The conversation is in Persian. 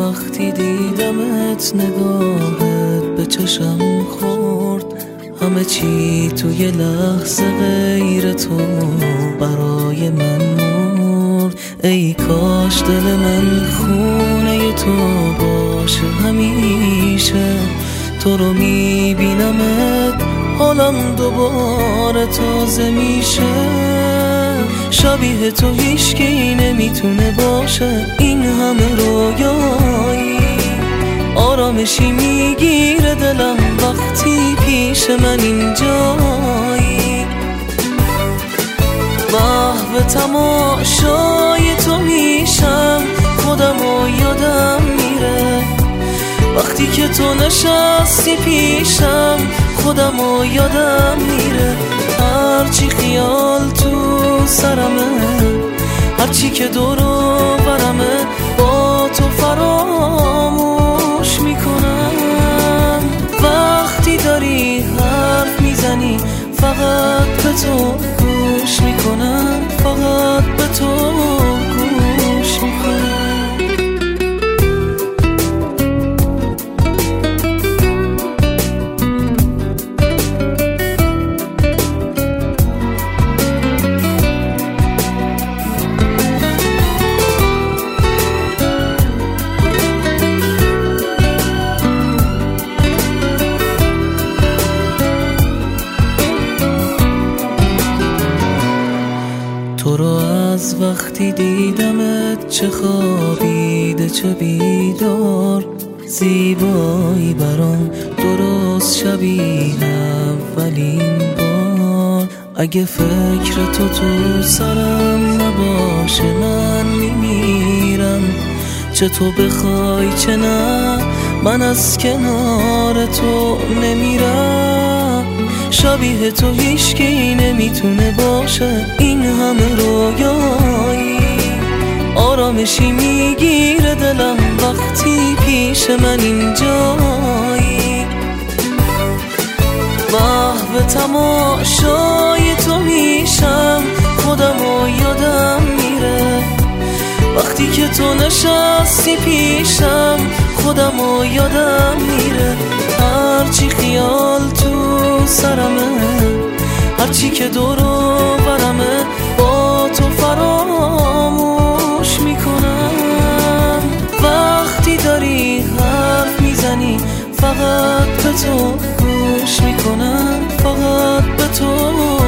وقتی دیدمت نگاهت به چشم خورد، همه چی توی لحظه غیر تو برای من مرد. ای کاش دل من خونه تو باشه همیشه، تو رو میبینمت حالم دوباره تازه میشه. شبیه تو هیچکی نمیتونه باشه، این همه رویایی آرامشی میگیره دلم وقتی پیش من اینجایی. محو تماشای تو میشم، خودمو یادم میره وقتی که تو نشستی پیشم، خودمو یادم میره. هرچی خیال تو سرمه، هرچی که دور و برمه، با تو فراموش میکنم. وقتی داری حرف میزنی فقط به تو گوش میکنم، فقط به تو گوش میکنم. تو رو از وقتی دیدمت چه خوابیده چه بیدار، زیبایی برام درست شبیه اولین بار. اگه فکر تو سرم نباشه من میمیرم، چه تو بخوای چه نه من از کنار تو نمیرم. شبیه تو هیچکی نمیتونه باشه، این همه رویایی آرامشی میگیره دلم وقتی پیش من اینجایی. محو تماشای تو میشم، خودمو یادم میره وقتی که تو نشستی پیشم، خودمو یادم میره. هرچی خیال تو سرمه، هرچی که دور و برمه، با تو فراموش میکنم. وقتی داری حرف میزنی فقط به تو گوش میکنم، فقط به تو